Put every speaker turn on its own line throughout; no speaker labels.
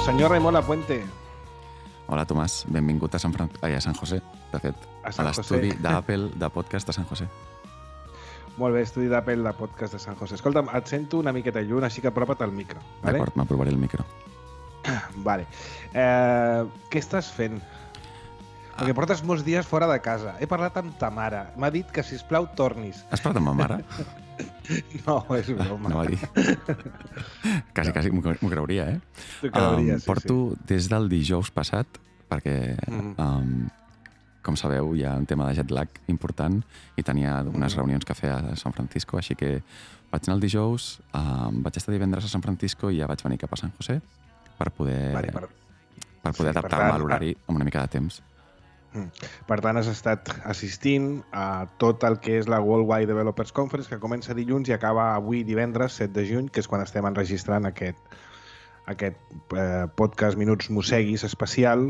Senyor Raimon Lapuente.
Hola, Tomàs. Benvingut a Sant José, de fet, a l'estudi d'Apple de podcast de Sant José.
Molt bé, estudi d'Apple de podcast de Sant José. Escolta'm, et sento una miqueta lluny, així que apropa't al micro. Vale?
D'acord, m'aprovaré el micro.
Vale. Què estàs fent? Perquè portes molts dies fora de casa. He parlat amb ta mare. M'ha dit que, sisplau, tornis.
Has parlat amb ma mare?
No, és broma.
No va dir. Quasi m'ho creuria, eh?
T'ho creuria, sí.
Porto des del dijous passat, perquè, com sabeu, hi ha un tema de jet lag important i tenia unes reunions que fer a San Francisco, així que vaig anar el dijous, vaig estar divendres a San Francisco i ja vaig venir cap a San José per poder adaptar-me a l'horari amb una mica de temps.
Per tant, has estat assistint a tot el que és la Worldwide Developers Conference, que comença dilluns i acaba avui divendres, 7 de juny, que és quan estem enregistrant aquest podcast Minuts Mosseguis especial,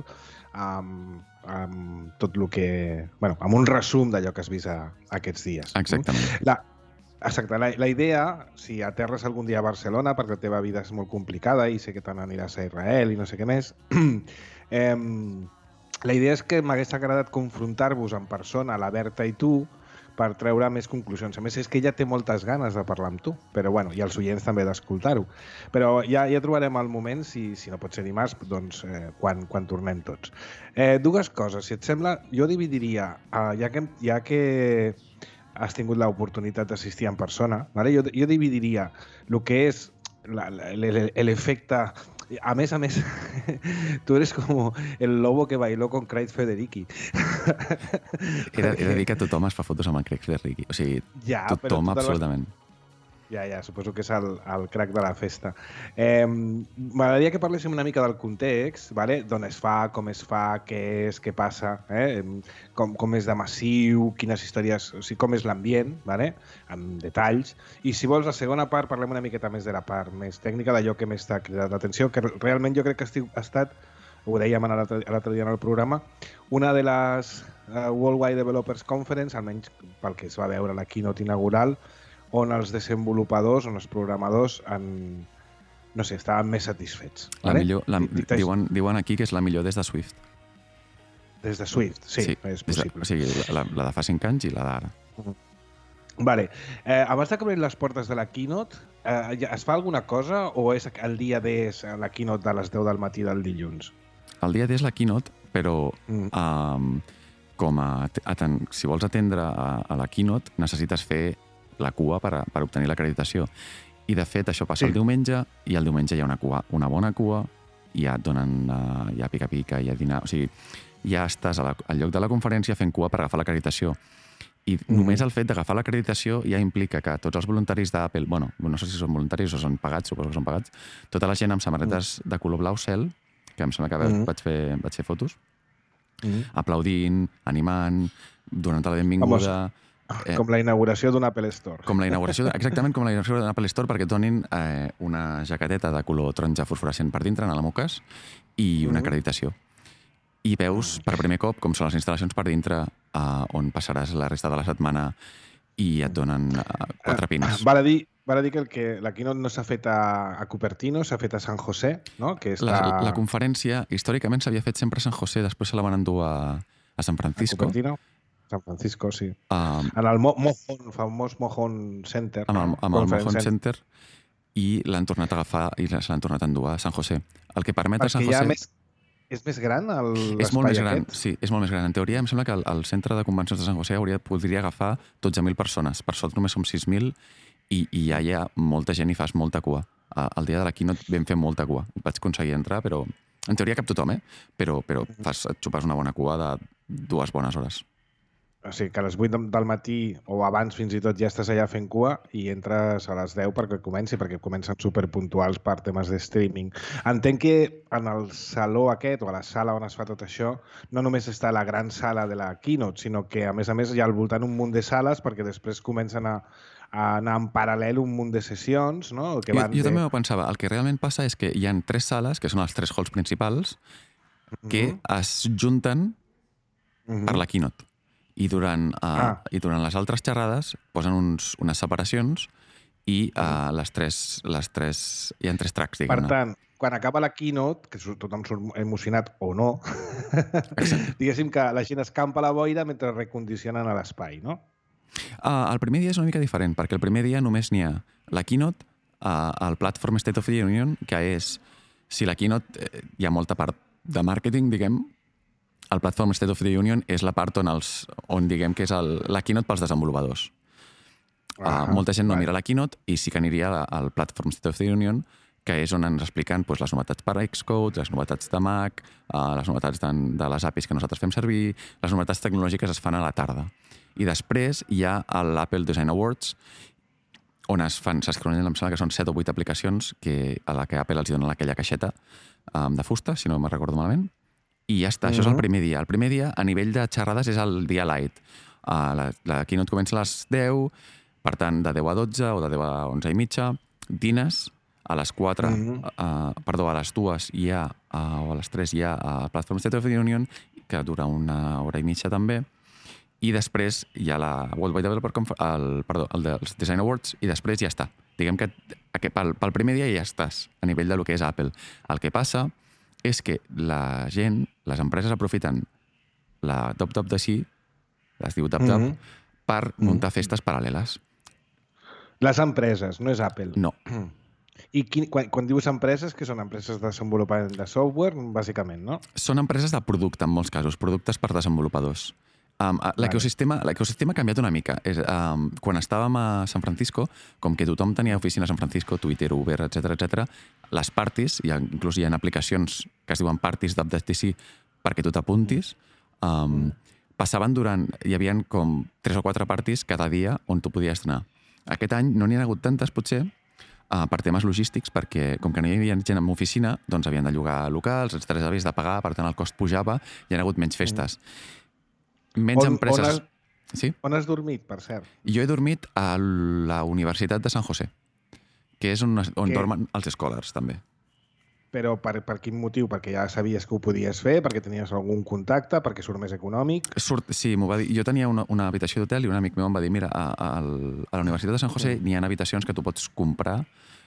amb tot el que... Bueno, amb un resum d'allò que has vist aquests dies.
Exactament.
Exacte. La idea, si aterres algun dia a Barcelona, perquè la teva vida és molt complicada i sé que te n'aniràs a Israel i no sé què més, la idea és que m'hagués agradat confrontar-vos en persona, la Berta i tu, per treure més conclusions. A més, és que ella té moltes ganes de parlar amb tu, però bueno, i els oients també d'escoltar-ho. Però ja trobarem el moment, si no pot ser dimarts, doncs quan tornem tots. Dues coses, si et sembla, jo dividiria, ja que has tingut l'oportunitat d'assistir en persona, ¿vale? Jo dividiria el que és l'efecte... A més, tu eres como el lobo que bailó con Craig Federighi.
He de dir que tothom es fa fotos amb el Craig Federighi. O sigui, tothom, absolutament.
Ja, suposo que és el crack de la festa. M'agradaria que parléssim una mica del context, ¿vale? D'on es fa, com es fa, què és, què passa, com és de massiu, quines històries, o sigui, com és l'ambient, ¿vale? Amb detalls. I si vols, la segona part, parlem una miqueta més de la part més tècnica, d'allò que m'està cridat l'atenció, que realment jo crec que ha estat, ho dèiem l'altre dia en el programa, una de les Worldwide Developers Conference, almenys pel que es va veure a la keynote inaugural, on els desenvolupadors, on els programadors estaven més satisfets.
Diuen aquí que és la millor des de Swift.
Des de Swift, sí, és possible.
O sigui, la de fa 5 anys i la d'ara.
Vale. Abans de que obrin les portes de la keynote, es fa alguna cosa o és el dia D la keynote de les 10 del matí del dilluns?
El dia D és la keynote, però si vols atendre a la keynote necessites fer la cua per obtenir l'acreditació. I, de fet, això passa el diumenge, i el diumenge hi ha una bona cua, i ja et donen pica-pica, i ja dinar... O sigui, ja estàs al lloc de la conferència fent cua per agafar l'acreditació. I només el fet d'agafar l'acreditació ja implica que tots els voluntaris d'Apple, bueno, no sé si són voluntaris o són pagats, suposo que són pagats, tota la gent amb samarretes de color blau cel, que em sembla que vaig fer fotos, aplaudint, animant, donant-te la benvinguda...
Com la inauguració d'un Apple Store.
Exactament com la inauguració d'un Apple Store, perquè et donin una jaqueteta de color taronja fosforescent per dintre, en la moques, i una acreditació. I veus per primer cop com són les instal·lacions per dintre, on passaràs la resta de la setmana i et donen 4 pins.
Val a dir que la keynote no s'ha fet a Cupertino, s'ha fet a San José, no?
La conferència, històricament, s'havia fet sempre a San José, després se la van endur a San Francisco.
A Cupertino? San Francisco, sí. En el famós Mohon Center.
Amb el Mohon Center, i l'han tornat a agafar i l'han tornat a endur a San José. El que permet a San José...
És més gran l'espai
és molt més gran,
aquest?
sí, és molt més gran. En teoria, em sembla que el centre de convencions de San José podria agafar 12.000 persones. Per sort només som 6.000 i ja hi ha molta gent i fas molta cua. El dia de la keynote vam fer molta cua. Vaig aconseguir entrar, però... En teoria cap tothom, però et xupes una bona cua de 2 bones hores.
O sigui, que a les 8 del matí o abans fins i tot ja estàs allà fent cua i entres a les 10 perquè comencen superpuntuals per temes de streaming. Entenc que en el saló aquest, o a la sala on es fa tot això, no només està la gran sala de la keynote, sinó que, a més, hi ha al voltant un munt de sales perquè després comencen a anar en paral·lel un munt de sessions, no?
Jo també ho pensava. El que realment passa és que hi ha 3 sales, que són els 3 halls principals, que es junten per la keynote. I durant les altres xerrades posen unes separacions i les tres... Hi ha 3 tracks,
Per
diguem-ne.
tant, quan acaba la keynote, que tothom surt emocionat o no, diguéssim que la gent escampa la boira mentre recondicionen a l'espai, no?
El primer dia és una mica diferent, perquè el primer dia només n'hi ha la keynote, el Platform State of the Union, que és, si la keynote hi ha molta part de màrqueting, diguem, el Platform State of the Union és la part on diguem que és la keynote pels desenvolupadors. Molta gent no mira la keynote i sí que aniria al Platform State of the Union, que és on ens expliquen les novetats per a Xcode, les novetats de Mac, les novetats de les APIs que nosaltres fem servir, les novetats tecnològiques es fan a la tarda. I després hi ha l'Apple Design Awards, on s'escriuen, em sembla que són 7 o 8 aplicacions a la que Apple els dona aquella caixeta de fusta, si no me'n recordo malament, i ja està. Això és el primer dia. El primer dia, a nivell de xerrades, és el dia light. La keynote comença a les 10, per tant, de 10 a 12 o de 10 a 11 i mitja, dines, a les 4, perdó, a les 2 hi ha, o a les 3 hi ha el Platform State of the Union, que dura 1 hora i mitja també, i després hi ha la World Wide Developer el dels Design Awards, i després ja està. Diguem que pel primer dia ja estàs a nivell del que és Apple. El que passa és que la gent, les empreses aprofiten la DubDub de sí, es diu DubDub, per muntar festes paral·leles.
Les empreses, no és Apple.
No.
I quan dius empreses, que són empreses de desenvolupament de software, bàsicament, no?
Són empreses de producte, en molts casos, productes per desenvolupadors. L'ecosistema ha canviat una mica. Quan estàvem a San Francisco, com que tothom tenia oficina a San Francisco, Twitter, Uber, etc, les parties, inclús hi ha aplicacions que es diuen parties d'UpDTC perquè tu t'apuntis, passaven hi havia com 3 o 4 parties cada dia on tu podies anar. Aquest any no n'hi ha hagut tantes, potser, per temes logístics, perquè com que no hi havia gent en oficina, doncs havien de llogar locals, els havies de pagar, per tant el cost pujava i hi ha hagut menys festes. Menys empreses... Sí?
On has dormit, per cert?
Jo he dormit a la Universitat de San José, que és on dormen els scholars, també.
Però per quin motiu? Perquè ja sabies que ho podies fer? Perquè tenies algun contacte? Perquè surt més econòmic?
Sí, m'ho va dir. Jo tenia una habitació d'hotel i un amic meu em va dir, mira, a la Universitat de San José n'hi ha habitacions que tu pots comprar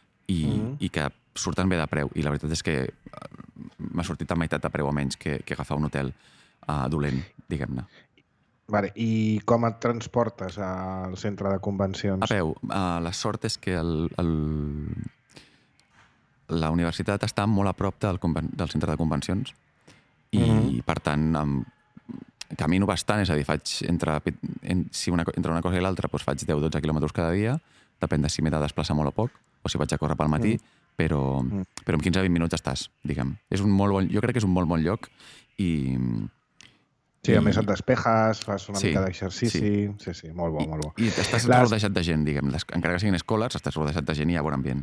i que surten bé de preu. I la veritat és que m'ha sortit a meitat de preu o menys que agafar un hotel dolent, diguem-ne.
Vale. I com et transportes al centre de convencions?
A peu. La sort és que la universitat està molt a prop del centre de convencions i, per tant, camino bastant, és a dir, faig entre una cosa i l'altra doncs faig 10-12 quilòmetres cada dia, depèn de si m'he de desplaçar molt o poc, o si vaig a córrer pel matí, però en 15-20 minuts estàs, diguem. Jo crec que és un molt bon lloc i...
Sí, a més et despejes, fas una mica d'exercici... Sí, molt bo, molt bo.
I estàs rodejat de gent, diguem. Encara que siguin scholars, estàs rodejat de gent i hi ha bon ambient.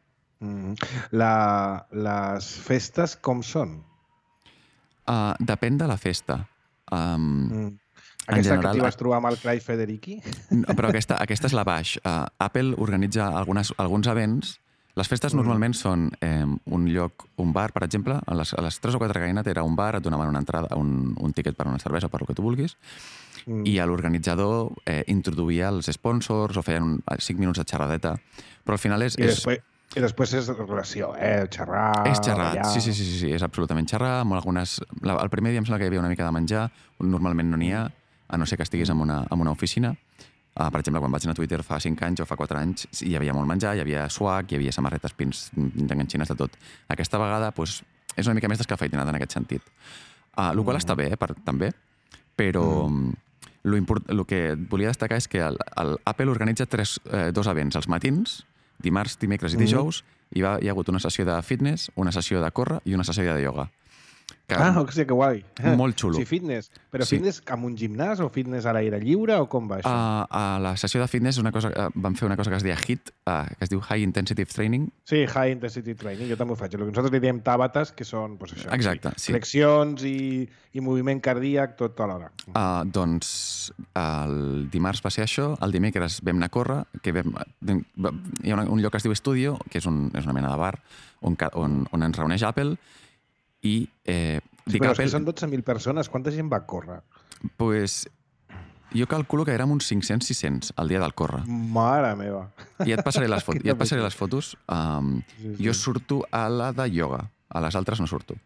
Les festes com són?
Depèn de la festa.
Aquesta que t'hi vas trobar amb el Craig Federighi?
Però aquesta és la baix. Apple organitza alguns events. Les festes normalment són un bar, per exemple, a les 3 o 4 Gainat era un bar, et donaven una entrada, un tiquet per una cervesa, per el que tu vulguis, i l'organitzador introduïa els sponsors o feien 5 minuts de xerradeta, però al final és...
I després és relació, xerrar...
És xerrar, sí, és absolutament xerrar. El primer dia em sembla que hi havia una mica de menjar, normalment no n'hi ha, a no ser que estiguis en una oficina. Per exemple, quan vaig anar a Twitter fa 5 anys o fa 4 anys, hi havia molt menjar, hi havia swag, hi havia samarretes, pins, enganxines, de tot. Aquesta vegada és una mica més descafeïnada en aquest sentit. El qual està bé, també, però el que volia destacar és que Apple organitza 2 events, els matins, dimarts, dimecres i dijous, hi ha hagut una sessió de fitness, una sessió de córrer i una sessió de ioga.
Hòstia, que guai.
Molt xulo.
Sí, fitness. Però fitness amb un gimnàs o fitness a l'aire lliure o com va això?
A la sessió de fitness vam fer una cosa que es deia HIIT, que es diu High Intensive Training.
Sí, High Intensity Training, jo també ho faig. El que nosaltres li diem tàbates, que són això.
Exacte, sí.
Flexions i moviment cardíac tot a l'hora.
Doncs el dimarts va ser això, el dimecres vam anar a córrer, hi ha un lloc que es diu Studio, que és una mena de bar on ens reuneix Apple, i
però és que són 12.000 persones. Quanta gent va córrer?
Doncs Jo calculo que érem uns 500-600 el dia del córrer.
Mare meva.
I et passaré les fotos. Jo surto a la de ioga, a les altres no surto.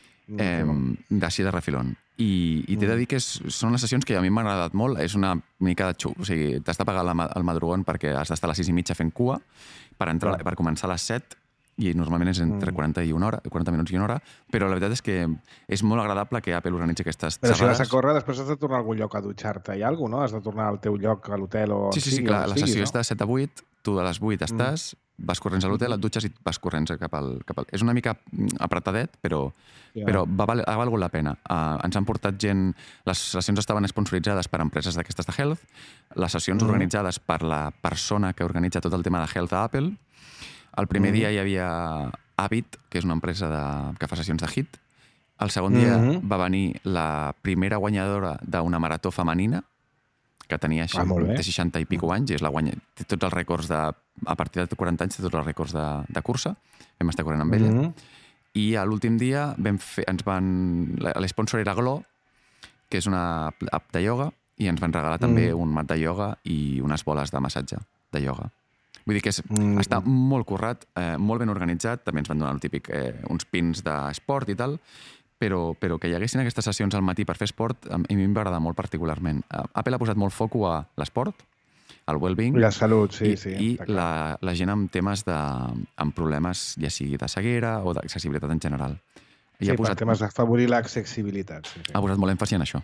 D'així de refilón. I t'he de dir que són les sessions que a mi m'han agradat molt. És una mica de xup. O sigui, t'has de pagar el madrugón perquè has d'estar a les 6:30 fent cua per començar a les 7 i normalment és entre 40 minuts i una hora, però la veritat és que és molt agradable que Apple organitzi aquestes xerrades.
Però si vas a córrer, després has de tornar a algun lloc a dutxar-te i alguna cosa, no? Has de tornar al teu lloc, a l'hotel o...
Sí, clar, la sessió està de 7 a 8, tu a les 8 estàs, vas corrents a l'hotel, et dutxes i vas corrents cap al... És una mica apretadet, però ha valgut la pena. Ens han portat gent... Les sessions estaven sponsoritzades per empreses d'aquestes de Health, les sessions organitzades per la persona que organitza tot el tema de Health a Apple. El primer dia hi havia Avid, que és una empresa que fa sessions de HIIT. El segon dia va venir la primera guanyadora d'una marató femenina, que tenia 60 i pico anys, i té tots els rècords a partir de 40 anys, té tots els rècords de cursa. Vam estar corrent amb ella. I a l'últim dia l'esponsor era Glo, que és una app de ioga, i ens van regalar també un mat de ioga i unes boles de massatge de ioga. Vull dir que està molt currat, molt ben organitzat, també ens van donar el típic uns pins d'esport i tal, però que hi haguessin aquestes sessions al matí per fer esport, a mi va agradar molt particularment. Apple ha posat molt foc a l'esport, al well-being...
I la salut, sí.
I la gent amb temes amb problemes, ja sigui de ceguera o d'accessibilitat en general.
Sí, per temes d'afavorir l'accessibilitat.
Ha posat molt èmfasi en això.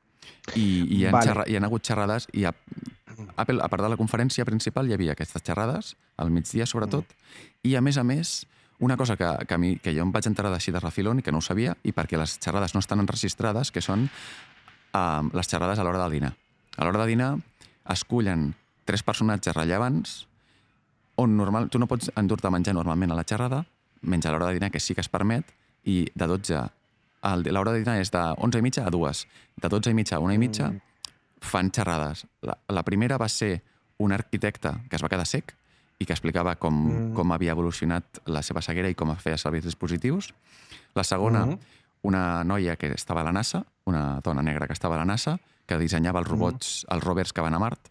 I hi ha hagut xerrades i Apple, a part de la conferència principal, hi havia aquestes xerrades, al migdia sobretot, i a més, una cosa que jo em vaig enterar d'així de refilón i que no ho sabia, i perquè les xerrades no estan enregistrades, que són les xerrades a l'hora del dinar. A l'hora de dinar escullen 3 personatges rellevants on tu no pots endur-te a menjar normalment a la xerrada, menys a l'hora de dinar, que sí que es permet, i de 12... L'hora de dinar és de 11:30 a 2. De 12:30 a 1:30 fan xerrades. La primera va ser un arquitecte que es va quedar cec i que explicava com havia evolucionat la seva ceguera i com feia servir els dispositius. La segona, una noia que estava a la NASA, una dona negra que estava a la NASA, que dissenyava els rovers que van a Mart.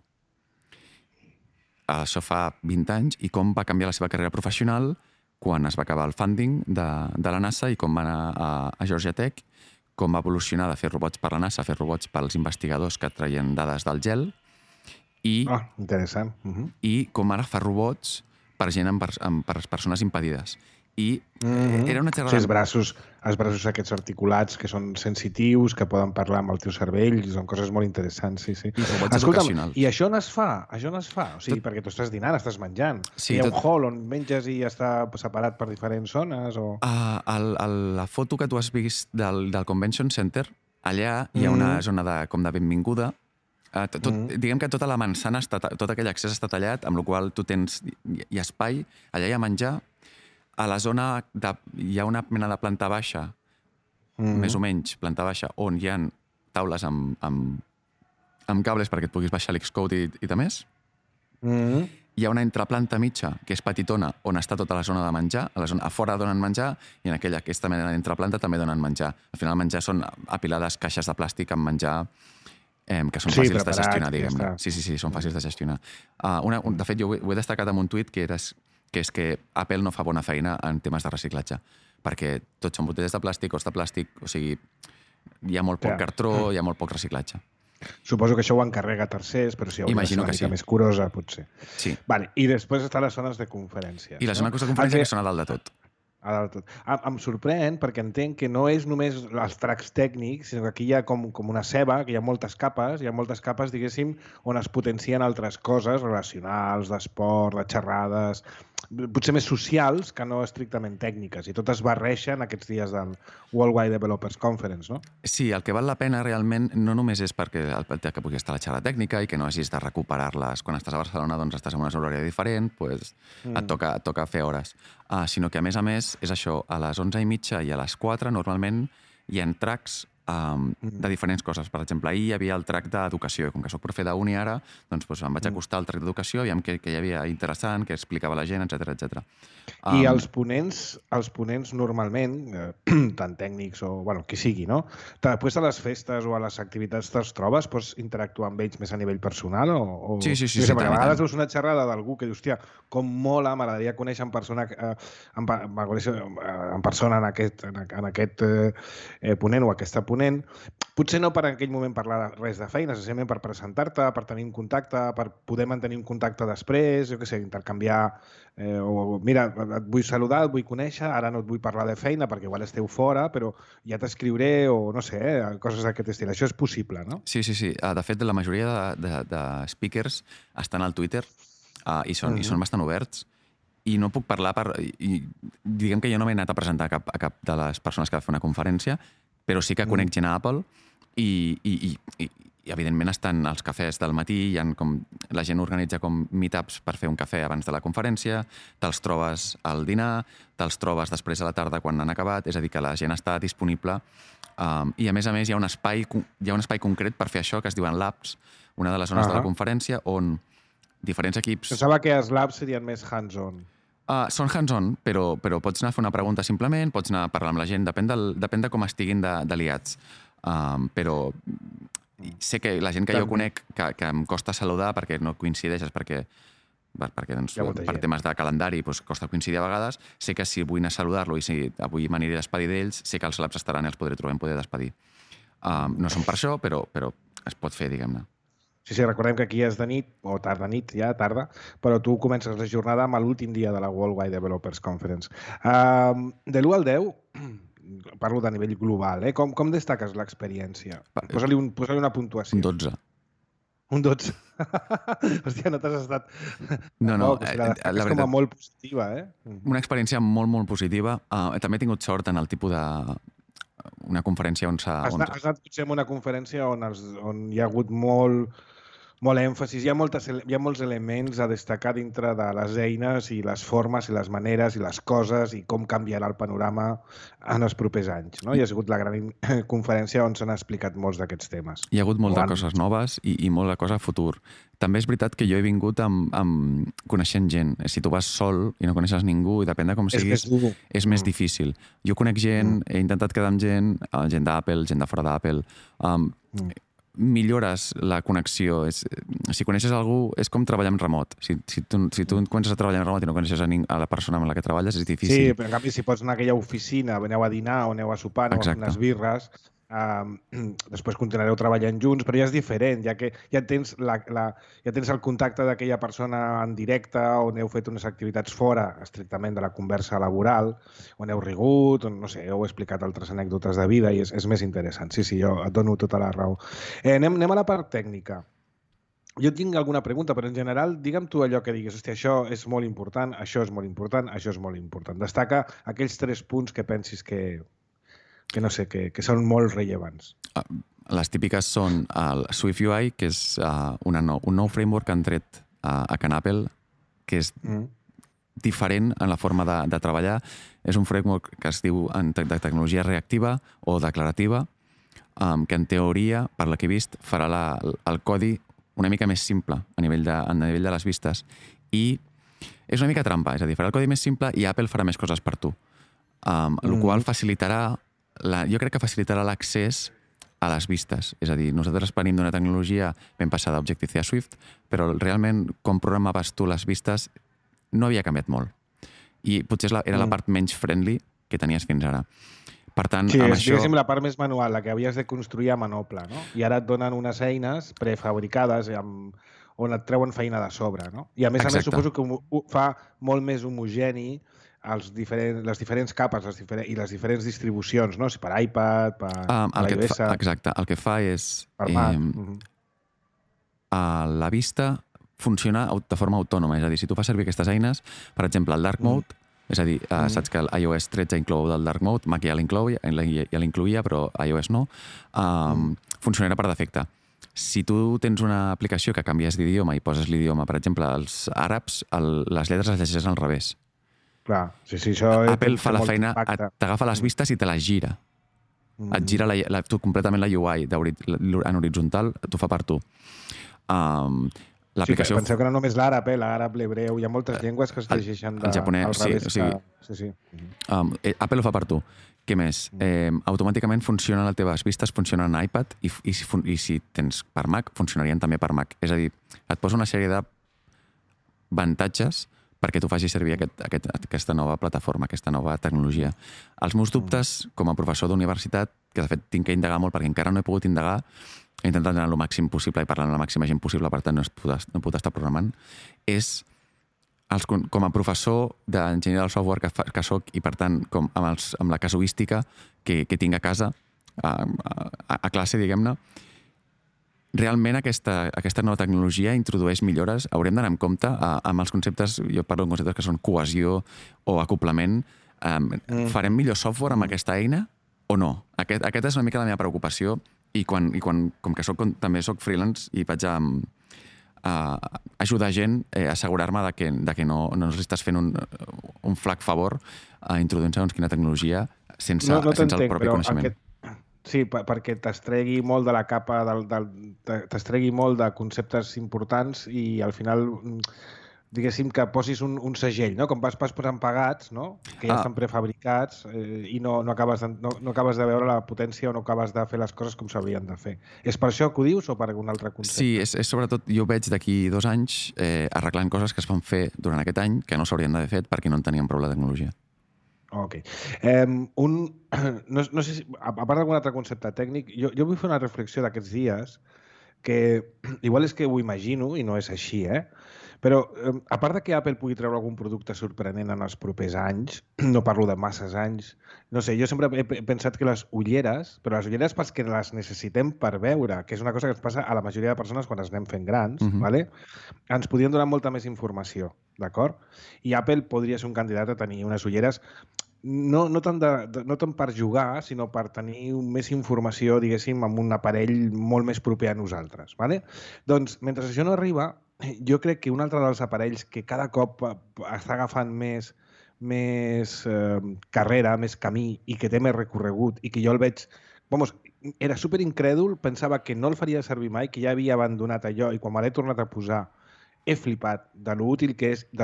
Això fa 20 anys, i com va canviar la seva carrera professional quan es va acabar el funding de la NASA i com va anar a Georgia Tech, com va evolucionar de fer robots per la NASA a fer robots pels investigadors que traien dades del gel, i
interessant.
I com ara fa robots per gent per persones impedides. I era una xerrada...
Sí, els braços aquests articulats que són sensitius, que poden parlar amb el teu cervell, són coses molt interessants, sí. Escolta'm, i això on es fa? O sigui, perquè tu estàs dinant, estàs menjant. Hi ha un hall on menges i està separat per diferents zones?
La foto que tu has vist del Convention Center, allà hi ha una zona com de benvinguda. Diguem que tota la manzana, tot aquell accés està tallat, amb la qual tu tens espai, allà hi ha menjar. A la zona hi ha una mena de planta baixa, més o menys planta baixa, on hi ha taules amb cables perquè et puguis baixar l'Xcode i de més. Hi ha una entreplanta mitja, que és petitona, on està tota la zona de menjar. A fora donen menjar i en aquesta mena d'entreplanta també donen menjar. Al final el menjar són apilades caixes de plàstic amb menjar que són fàcils de gestionar, diguem-ne. Sí, són fàcils de gestionar. De fet, jo ho he destacat en un tuit que és que Apple no fa bona feina en temes de reciclatge, perquè tots són botelles de plàstic, os de plàstic, o sigui, hi ha molt poc cartró, hi ha molt poc reciclatge.
Suposo que això ho encarrega tercers, però si hi hauria una mica més curosa, potser.
Sí.
I després estan les zones de conferència.
I les zones de conferència que són a dalt de tot.
Em sorprèn perquè entenc que no és només els tracks tècnics, sinó que aquí hi ha com una ceba, que hi ha moltes capes, diguéssim, on es potencien altres coses relacionals, d'esport, de xerrades, potser més socials que no estrictament tècniques, i totes barreixen aquests dies del Worldwide Developers Conference, no? Sí,
el que val la pena realment no només és perquè que pugui estar la xerrada tècnica i que no hagis de recuperar-les quan estàs a Barcelona, doncs estàs en una horària diferent, et toca fer hores, sinó que a més és això, a les 11:30 i a les 4 normalment hi ha tracks de diferents coses. Per exemple, ahir hi havia el track d'educació, i com que soc profe d'uni ara, doncs em vaig acostar al track d'educació, aviam què hi havia interessant, què explicava la gent, etc.
I els ponents normalment, tant tècnics o qui sigui, no? Després a les festes o a les activitats te'ls trobes, pots interactuar amb ells més a nivell personal?
Sí,
perquè a vegades veus una xerrada d'algú que diu, hòstia, com mola, m'agradaria conèixer en persona en aquest ponent o aquesta ponent. Potser no per en aquell moment parlar res de feina, senzillament per presentar-te, per tenir un contacte, per poder mantenir un contacte després, jo què sé, intercanviar mira, et vull saludar, et vull conèixer, ara no et vull parlar de feina perquè igual esteu fora, però ja t'escriuré o no sé, coses d'aquest estil. Això és possible, no?
Sí. De fet, la majoria de speakers estan al Twitter i són bastant oberts i no puc parlar diguem que jo no m'he anat a presentar a cap de les persones que va fer una conferència, però sí que conec gent a Apple i evidentment estan als cafès del matí, la gent organitza com meetups per fer un cafè abans de la conferència, te'ls trobes al dinar, te'ls trobes després a la tarda quan han acabat, és a dir, que la gent està disponible i a més hi ha un espai concret per fer això que es diuen labs, una de les zones de la conferència on diferents equips...
Pensava que els labs serien més hands-on.
Són hands-on, però pots anar a fer una pregunta simplement, pots anar a parlar amb la gent, depèn de com estiguin de liats. Però sé que la gent que jo conec que em costa saludar perquè no coincideixes, perquè doncs, per temes de calendari doncs, costa coincidir a vegades, sé que si vull anar a saludar-lo i si avui m'aniré a despedir d'ells, sé que els labs estaran i els podré trobar i em podré despedir. No són per això, però es pot fer, diguem-ne.
Sí, recordem que aquí és de nit, o tarda, però tu comences la jornada amb l'últim dia de la Worldwide Developers Conference. De l'1 al 10, parlo de nivell global, com destaques l'experiència? Posa-li una puntuació.
Un 12.
Un 12. Hòstia, no t'has estat...
No,
la veritat és com a molt positiva,
Una experiència molt, molt positiva. També he tingut sort en el tipus de... una conferència on s'ha...
Has anat potser en una conferència on hi ha hagut molt èmfasis, hi ha molts elements a destacar dintre de les eines i les formes i les maneres i les coses i com canviarà el panorama en els propers anys. No? Hi ha sigut la gran conferència on s'han explicat molts d'aquests temes.
Hi ha hagut moltes coses noves i molt de cosa a futur. També és veritat que jo he vingut amb coneixent gent. Si tu vas sol i no coneixes ningú i depèn de com siguis, és més difícil. Jo conec gent, he intentat quedar amb gent d'Apple, gent de fora d'Apple, millores la connexió. Si coneixes algú, és com treballar en remot. Si tu comences a treballar en remot i no coneixes a la persona amb la que treballes, és difícil.
Sí, però en canvi, si pots anar a aquella oficina, aneu a dinar o aneu a sopar, aneu a fer unes birres, després continuareu treballant junts, però ja és diferent, ja que ja tens el contacte d'aquella persona en directe, o heu fet unes activitats fora, estrictament de la conversa laboral, on heu rigut, no sé, heu explicat altres anècdotes de vida i és més interessant. Sí, jo et dono tota la raó. Anem a la part tècnica. Jo tinc alguna pregunta, però en general, digue'm tu allò que diguis, hòstia, això és molt important, això és molt important, això és molt important. Destaca aquells 3 punts que pensis que no sé, que són molt rellevants.
Les típiques són el SwiftUI, que és un nou framework que han tret a Can Apple, que és diferent en la forma de treballar. És un framework que es diu de tecnologia reactiva o declarativa, que en teoria, per la que he vist, farà el codi una mica més simple a nivell de les vistes. I és una mica trampa, és a dir, farà el codi més simple i Apple farà més coses per tu. El qual facilitarà jo crec que facilitarà l'accés a les vistes. És a dir, nosaltres venim d'una tecnologia ben passada a Objective-C a Swift, però realment com programaves tu les vistes no havia canviat molt. I potser era la part menys friendly que tenies fins ara. Per tant,
sí, és diguéssim la part més manual, la que havies de construir a manople, no? I ara et donen unes eines prefabricades on et treuen feina de sobre, no? I a més suposo que ho fa molt més homogeni les diferents capes i les diferents distribucions, no? Si per iPad, per iOS...
Exacte. El que fa és...
Per Mac.
La vista funciona de forma autònoma. És a dir, si tu fas servir aquestes eines, per exemple, el Dark Mode, és a dir, saps que l'iOS 13 inclou el Dark Mode, Mac ja l'incloïa, però iOS no, funcionarà per defecte. Si tu tens una aplicació que canvies d'idioma i poses l'idioma, per exemple, els àrabs, les lletres les llegeixes al revés.
Clar, sí, això...
Apple fa la feina, t'agafa les vistes i te les gira. Et gira completament la UI en horitzontal, t'ho fa per tu.
L'aplicació... Sí, penseu que no només l'àrab, l'àrab, l'hebreu, hi ha moltes llengües que es llegeixen
al japonès,
al revés.
Sí. Apple ho fa per tu. Què més? Automàticament funcionen les teves vistes, funcionen en iPad i si tens per Mac, funcionarien també per Mac. És a dir, et posa una sèrie d'avantatges perquè tu facis servir aquesta nova plataforma, aquesta nova tecnologia. Els meus dubtes, com a professor d'universitat, que de fet tinc que indagar molt perquè encara no he pogut indagar, he intentat anar el màxim possible i parlar amb la màxima gent possible, per tant no puc estar programant, és com a professor d'enginyeria del software que soc i per tant amb la casuística que tinc a casa, a classe, diguem-ne, realment aquesta nova tecnologia introdueix millores. Haurem d'anar amb compte amb els conceptes, jo parlo de conceptes que són cohesió o acoplament. Farem millor software amb aquesta eina o no? Aquesta és una mica la meva preocupació i com que també soc freelance i vaig a ajudar gent a assegurar-me que no els estàs fent un flac favor a introduir segons quina tecnologia sense el propi coneixement.
Sí, perquè t'estregui molt de la capa, t'estregui molt de conceptes importants i al final, diguéssim, que posis un segell, no? Com vas posant pagats, no? Que ja estan prefabricats i no acabes de veure la potència o no acabes de fer les coses com s'haurien de fer. És per això que ho dius o per algun altre concepte?
Sí, és sobretot, jo veig d'aquí 2 anys arreglant coses que es van fer durant aquest any que no s'haurien d'haver fet perquè no en teníem prou la tecnologia.
Ok. No sé si, a part d'algun altre concepte tècnic, jo vull fer una reflexió d'aquests dies que igual és que ho imagino i no és així, però a part de que Apple pugui treure algun producte sorprenent en els propers anys, no parlo de masses anys, no sé, jo sempre he pensat que les ulleres, però les ulleres perquè les necessitem per veure, que és una cosa que ens passa a la majoria de persones quan es anem fent grans, ¿vale? Ens podien donar molta més informació, d'acord? I Apple podria ser un candidat a tenir unes ulleres no tant per jugar, sinó per tenir més informació, diguéssim, amb un aparell molt més proper a nosaltres. ¿Vale? Doncs, mentre això no arriba, jo crec que un altre dels aparells que cada cop està agafant més carrera, més camí i que té més recorregut i que jo el veig... Era superincrèdul, pensava que no el faria servir mai, que ja havia abandonat allò i quan me l'he tornat a posar he flipat de lo útil que és,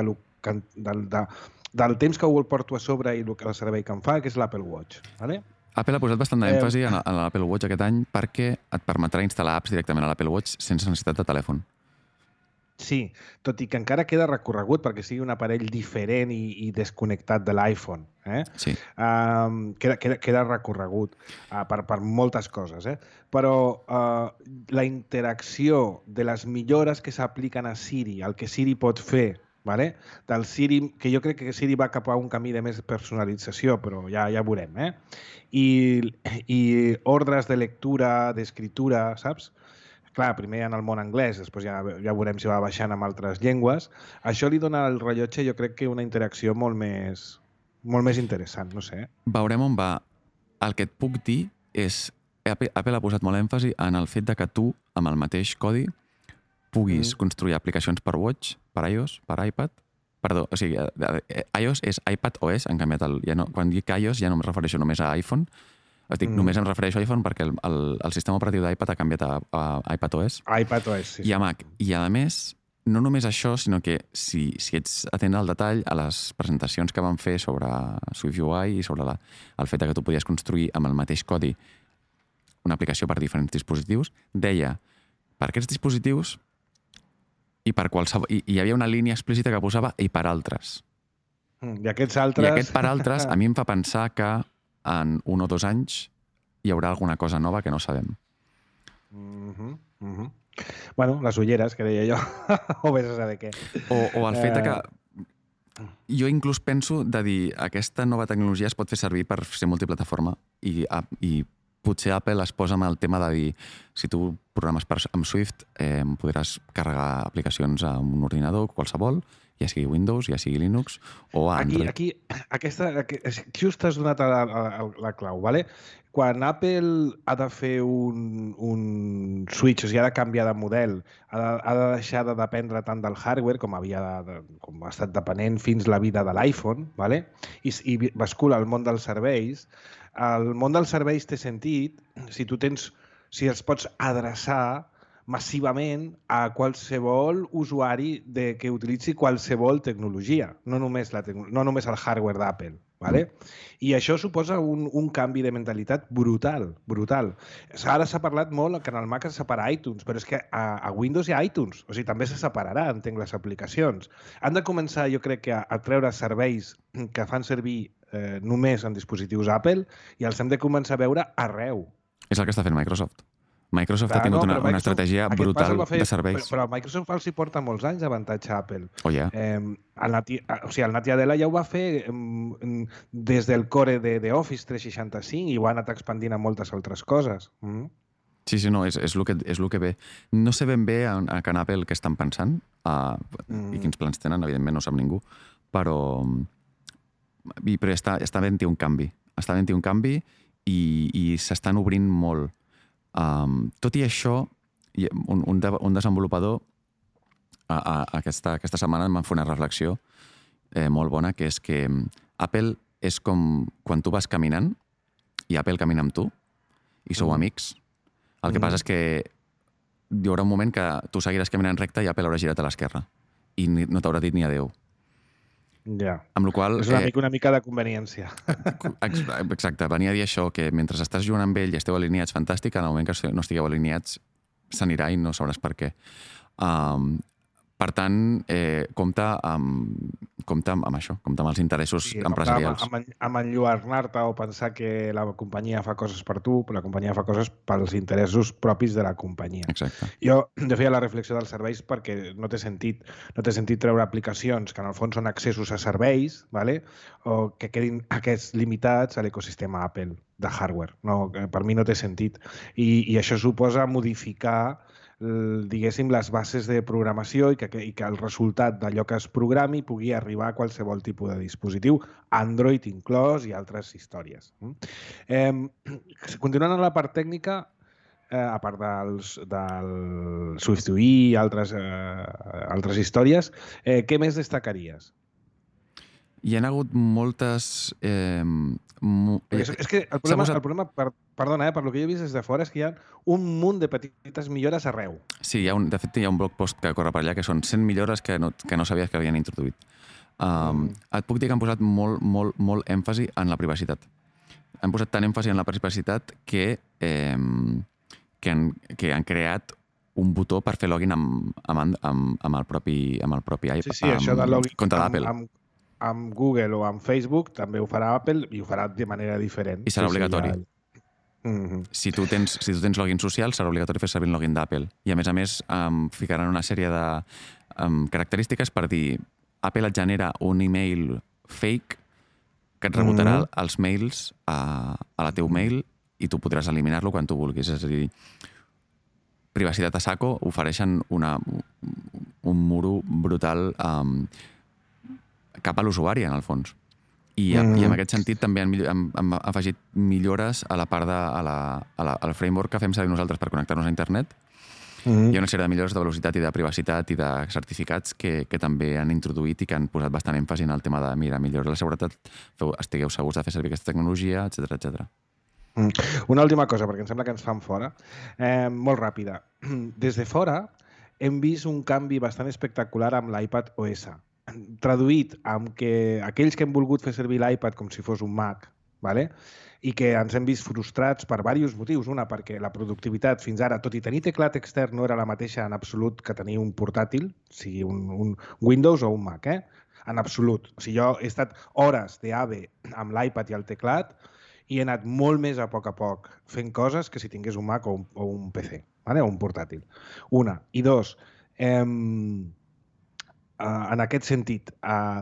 del temps que ho porto a sobre i el servei que em fa, que és l'Apple Watch. Vale?
Apple ha posat bastant d'èmfasi en l'Apple Watch aquest any perquè et permetrà instal·lar apps directament a l'Apple Watch sense necessitat de telèfon.
Sí, tot i que encara queda recorregut perquè sigui un aparell diferent i desconnectat de l'iPhone.
Sí.
Queda recorregut per moltes coses. Però la interacció de les millores que s'apliquen a Siri, el que Siri pot fer, ¿vale? Del Siri, que jo crec que Siri va cap a un camí de més personalització, però ja veurem. I ordres de lectura, d'escriptura, saps? Clar, primer en el món anglès, després ja veurem si va baixant amb altres llengües. Això li dona al rellotge, jo crec que una interacció molt més interessant, no sé.
Veurem on va. El que et puc dir és... Apple ha posat molt èmfasi en el fet de que tu, amb el mateix codi, puguis construir aplicacions per Watch, per iOS, per iPad... Perdó, o sigui, iOS és iPad OS, han canviat quan dic iOS ja no em refereixo només a iPhone, només em refereixo a iPhone perquè el sistema operatiu d'iPad ha canviat a iPadOS.
iPadOS, sí.
I a Mac. I a més, no només això, sinó que si ets atent al detall a les presentacions que van fer sobre SwiftUI i sobre el fet que tu podies construir amb el mateix codi una aplicació per diferents dispositius, deia, per aquests dispositius i per qualsevol... I hi havia una línia explícita que posava i per altres.
I aquests altres...
I aquest per altres a mi em fa pensar que en 1 o 2 anys hi haurà alguna cosa nova que no sabem.
Bueno, les ulleres, que deia jo, o vés a saber què.
O el fet que... Jo inclús penso de dir aquesta nova tecnologia es pot fer servir per ser multiplataforma i potser Apple es posa amb el tema de dir si tu programes amb Swift podràs carregar aplicacions a un ordinador qualsevol ja sigui Windows, ja sigui Linux o Android.
Just has donat la clau, ¿vale? Quan Apple ha de fer un switch, o sigui, ha de canviar de model, ha de deixar de dependre tant del hardware com com ha estat depenent fins la vida de l'iPhone, ¿vale? I bascula al món dels serveis. El món dels serveis té sentit si els pots adreçar massivament a qualsevol usuari que utilitzi qualsevol tecnologia, no només el hardware d'Apple. ¿Vale? I això suposa un canvi de mentalitat brutal. Ara s'ha parlat molt que en el Mac es separa iTunes, però és que a Windows hi ha iTunes, o sigui, també se separarà, entenc, les aplicacions. Han de començar, jo crec, a treure serveis que fan servir només en dispositius Apple i els hem de començar a veure arreu.
És el que està fent Microsoft. Microsoft ha tingut una estratègia brutal de serveis.
Però Microsoft els hi porta molts anys d'avantatge a Apple.
Oh, yeah.
El Natya Adela ja ho va fer des del core d'Office 365 i ho ha anat expandint a moltes altres coses.
Sí, no, és el que ve. No sé ben bé a Can Apple què estan pensant i quins plans tenen, evidentment no sap ningú, però està havent-hi un canvi. Està havent-hi un canvi i s'estan obrint molt. Tot i això, un desenvolupador aquesta setmana em va fer una reflexió molt bona, que és que Apple és com quan tu vas caminant i Apple camina amb tu i sou amics. El que passa és que hi haurà un moment que tu seguiràs caminant recte i Apple haurà girat a l'esquerra i no t'haurà dit ni adeu.
Ja.
Amb la qual
és una mica de conveniència.
Exacte, venia a dir això, que mentre estàs jugant amb ell i esteu alineats, fantàstic, en el moment que no estigueu alineats s'anirà i no sabràs per què. Per tant, compta amb això, compta amb els interessos empresarials.
Amb enlluernar-te o pensar que la companyia fa coses per tu, però la companyia fa coses pels interessos propis de la companyia.
Exacte.
Jo feia la reflexió dels serveis perquè no té sentit treure aplicacions que en el fons són accessos a serveis, ¿vale? O que quedin aquests limitats a l'ecosistema Apple de hardware. No, per mi no té sentit. I això suposa modificar diguéssim, les bases de programació i que el resultat d'allò que es programi pugui arribar a qualsevol tipus de dispositiu, Android inclòs i altres històries. Continuant en la part tècnica, a part del SwiftUI i altres històries, què més destacaries?
Hi ha hagut moltes...
És que el problema perdona, per lo que jo he vist des de fora, és que hi ha un munt de petites millores arreu.
Sí, de fet hi ha un blog post que corre per allà que són 100 millores que no sabies que havien introduït. Et puc dir que han posat molt èmfasi en la privacitat. Han posat tant èmfasi en la privacitat que han creat un botó per fer login amb el propi iPad.
Sí, això de login
contra l'Apple.
Amb Google o amb Facebook també ho farà Apple i ho farà de manera diferent.
I serà obligatori. Si tu tens login social, serà obligatori fer servir el login d'Apple. I a més, ficaran una sèrie de característiques per dir Apple et genera un email fake que et rebotarà els mails a la teu mail i tu podràs eliminar-lo quan tu vulguis. És a dir, privacitat a saco, ofereixen un muro brutal cap a l'usuari, en el fons. I en aquest sentit també han afegit millores a la part al framework que fem servir nosaltres per connectar-nos a internet. Hi ha una sèrie de millores de velocitat i de privacitat i de certificats que també han introduït i que han posat bastant èmfasi en el tema de millora la seguretat, estigueu segurs de fer servir aquesta tecnologia, etc.
Una última cosa, perquè em sembla que ens fan fora. Molt ràpida. Des de fora hem vist un canvi bastant espectacular amb l'iPad OS. Traduït amb que aquells que hem volgut fer servir l'iPad com si fos un Mac, ¿vale? I que ens hem vist frustrats per diversos motius. Una, perquè la productivitat fins ara, tot i tenir teclat extern, no era la mateixa en absolut que tenir un portàtil, sigui un Windows o un Mac, en absolut. O sigui, jo he estat hores d'AVE amb l'iPad i el teclat i he anat molt més a poc fent coses que si tingués un Mac o un PC, ¿vale? O un portàtil. Una. I dos, en aquest sentit,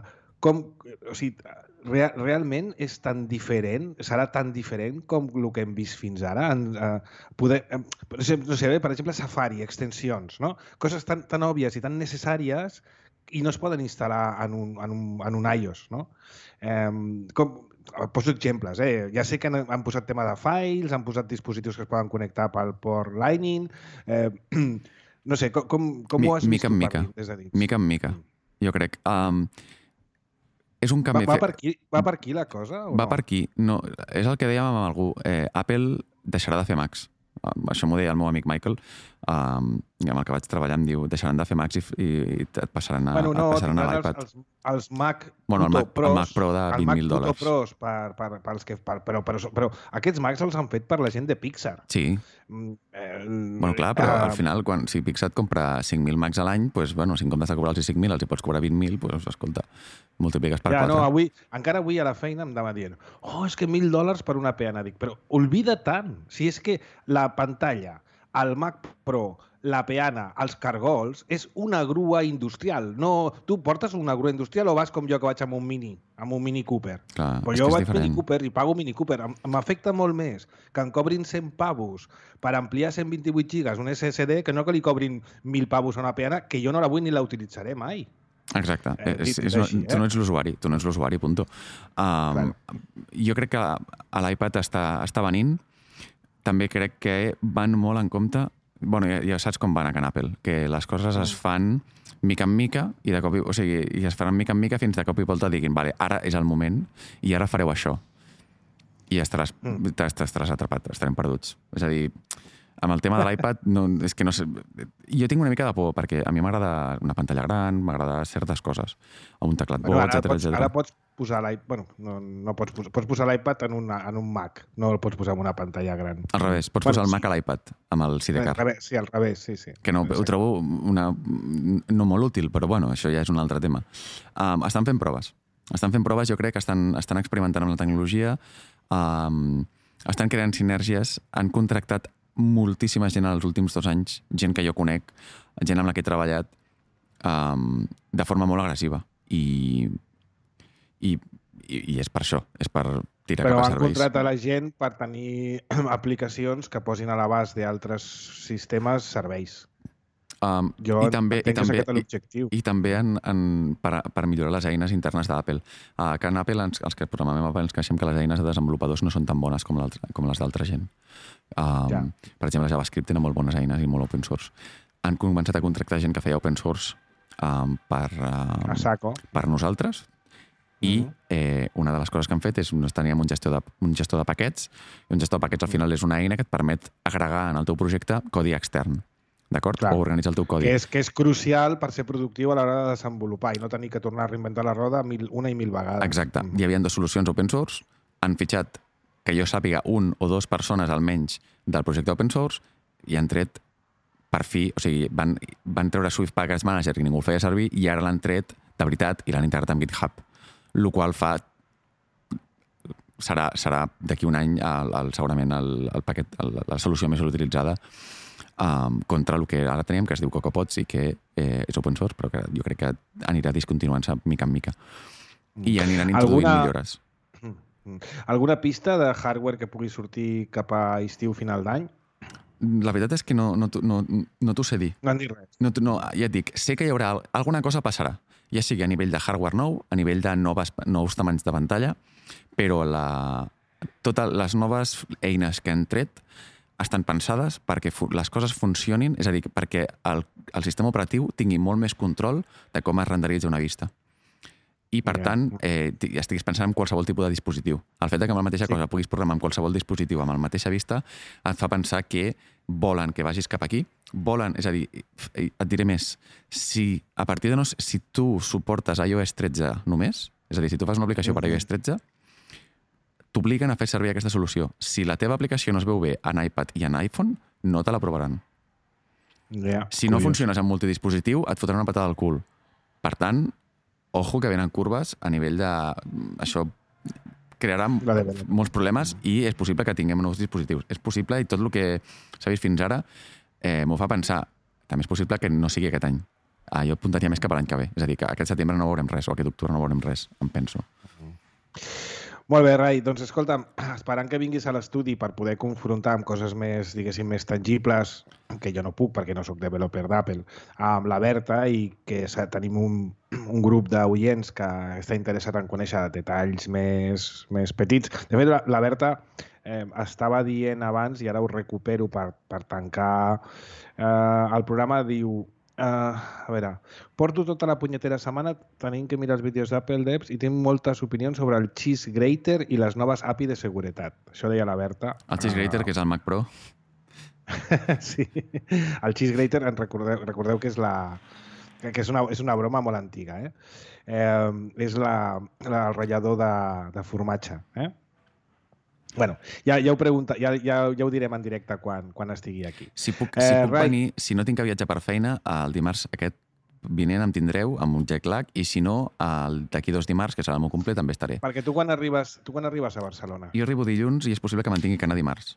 realment és tan diferent, serà tan diferent com el que hem vist fins ara? Per exemple, Safari, extensions, no? Coses tan òbvies i tan necessàries i no es poden instal·lar en un iOS, no? Poso exemples, Ja sé que han posat tema de files, han posat dispositius que es poden connectar pel port Lightning. No sé, com ho has vist tu des de dins?
Mica en mica. Jo crec. És un canvi...
Va per aquí la cosa?
Va per aquí. No, és el que dèiem amb algú. Apple deixarà de fer Macs. Això m'ho deia el meu amic Michael, amb el que vaig treballar, em diu, deixaran de fer Macs i et passaran a l'iPad.
Els Mac
el Mac Pro de $20,000.
El Mac Pro Pros, però aquests Macs els han fet per la gent de Pixar.
Sí. Clar, però al final, si Pixar et compra 5.000 Macs a l'any, si en comptes de cobrar-los 5.000 els hi pots cobrar 20.000, escolta, multipliques per 4.
No, encara avui a la feina em anava dient és que $1.000 per una peana. Dic, però oblida tant. Si és que la pantalla, el Mac Pro, la peana, els cargols, és una grua industrial. No, tu portes una grua industrial o vas com jo que vaig amb un Mini Cooper?
Clar,
però jo vaig Mini Cooper i pago Mini Cooper. M'afecta molt més que em cobrin 100 pavos per ampliar 128 gigas un SSD que no que li cobrin 1.000 pavos a una peana que jo no la vull ni la utilitzaré mai.
Exacte. Tu no ets l'usuari, punto. Jo crec que a l'iPad està venint. També crec que van molt en compte... ja saps com van a Can Apple, que les coses es fan mica en mica i de cop i es faran mica en mica fins de cop i volta diguin, vale, ara és el moment i ara fareu això. I estaràs atrapat, estarem perduts. És a dir, amb el tema de l'iPad, és que no sé... Jo tinc una mica de por, perquè a mi m'agrada una pantalla gran, m'agrada certes coses, amb un teclat bo, etc.
Ara pots posar l'iPad... no pots posar l'iPad en un Mac, no el pots posar en una pantalla gran.
Al revés, pots posar el Mac a l'iPad, amb el Sidecar.
Sí, al revés, sí.
Que no, ho trobo no molt útil, però això ja és un altre tema. Estan fent proves, jo crec que estan experimentant amb la tecnologia, estan creant sinergies, han contractat moltíssima gent els últims 2 anys, gent que jo conec, gent amb la que he treballat de forma molt agressiva i és per això, és per tirar cap a serveis.
Però han contractat la gent per tenir aplicacions que posin a l'abast d'altres sistemes serveis. Jo entenc que és aquest l'objectiu.
I també per millorar les eines internes d'Apple. Que en Apple, els que programem Apple, ens queixem que les eines de desenvolupadors no són tan bones com les d'altra gent. Per exemple, JavaScript tenen molt bones eines i molt open source. Han començat a contractar gent que feia open source per nosaltres i una de les coses que han fet és teníem un gestor de paquets i un gestor de paquets al final és una eina que et permet agregar en el teu projecte codi extern, d'acord? O organitzar el teu codi.
Que és crucial per ser productiu a l'hora de desenvolupar i no tenir que tornar a reinventar la roda una i mil vegades.
Exacte. Hi havia 2 solucions open source, han fitxat que jo sàpiga 1 o 2 persones almenys del projecte open source i han tret per fi, van treure Swift Package Manager i ningú el feia servir i ara l'han tret de veritat i l'han integrat amb GitHub, el qual serà d'aquí un any segurament el paquet, la solució més utilitzada contra el que ara teníem, que es diu CocoaPods i que és open source, però que jo crec que anirà discontinuant-se mica en mica i aniran introduint millores.
Alguna pista de hardware que pugui sortir cap a estiu final d'any?
La veritat és que no t'ho sé dir.
No han dit res.
No, ja et dic, sé que hi haurà... Alguna cosa passarà, ja sigui a nivell de hardware nou, a nivell de nous tamanys de pantalla, però totes les noves eines que han tret estan pensades perquè les coses funcionin, és a dir, perquè el sistema operatiu tingui molt més control de com es renderitza una vista. I, per tant, estiguis pensant en qualsevol tipus de dispositiu. El fet que amb la mateixa cosa puguis programar amb qualsevol dispositiu amb la mateixa vista et fa pensar que volen que vagis cap aquí. És a dir, et diré més, si tu suportes iOS 13 només, és a dir, si tu fas una aplicació per iOS 13, t'obliguen a fer servir aquesta solució. Si la teva aplicació no es veu bé en iPad i en iPhone, no te l'aprovaran. Si no funciones en multidispositiu, et fotran una patada al cul. Per tant, ojo que venen curves a nivell de... Això crearà molts problemes i és possible que tinguem nous dispositius. És possible i tot el que s'ha vist fins ara m'ho fa pensar. També és possible que no sigui aquest any. Jo apuntaria més cap a l'any que ve. És a dir, que aquest setembre no veurem res o aquest octubre no veurem res, em penso.
Molt bé, Rai. Doncs escolta'm, esperant que vinguis a l'estudi per poder confrontar amb coses més, diguéssim, més tangibles, que jo no puc perquè no sóc developer d'Apple, amb la Berta i que tenim un grup d'oients que està interessat en conèixer detalls més petits. De fet, la Berta estava dient abans, i ara ho recupero per tancar el programa, diu... a veure, porto tota la punyetera setmana tenint que mirar els vídeos d'Apple Devs i tinc moltes opinions sobre el Cheese Grater i les noves API de seguretat. Això deia la Berta.
El Cheese Grater, que és el Mac Pro.
Sí, el Cheese Grater, recordeu que és és una broma molt antiga. És el ratllador de formatge. Bueno, ja ho pregunta, ja ho direm en directe quan estigui aquí.
Si puc venir, si no tinc que viatjar per feina, el dimarts aquest vinent em tindreu amb un jet lag i si no, d'aquí 2 dimarts, que serà el meu cumple, també estaré.
Perquè tu quan arribes a Barcelona?
Jo arribo dilluns i és possible que me'n tingui que anar dimarts.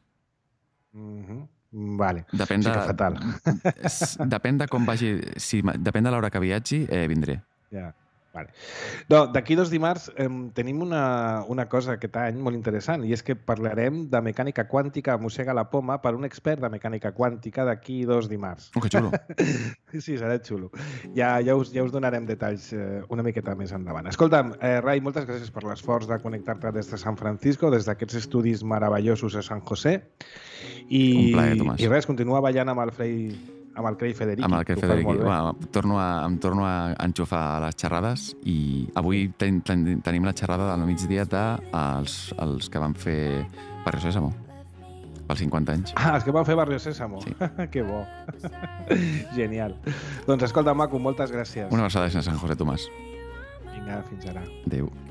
Vale, sí que fatal.
Depèn de com vagi, depèn de l'hora que viatgi, vindré.
Ja. Vale. No, d'aquí 2 dimarts tenim una cosa aquest any molt interessant i és que parlarem de mecànica quàntica, mossega la poma, per un expert de mecànica quàntica d'aquí 2 dimarts.
Oh, que xulo.
Sí, serà xulo. Ja us donarem detalls una miqueta més endavant. Escolta'm, Rai, moltes gràcies per l'esforç de connectar-te des de San Francisco, des d'aquests estudis meravellosos a San José.
Un plaer, Tomàs.
I res, continua ballant amb el Craig Federici.
Amb el Craig Federici. Bueno, em torno a enxufar les xerrades i avui tenim la xerrada del migdia dels que van fer Barrio Sésamo, pels 50 anys.
Els que van fer Barrio Sésamo?
Sí.
Que bo. Genial. Doncs escolta, maco, moltes gràcies.
Una abraçada a San José, Tomàs.
Vinga, fins ara.
Adéu.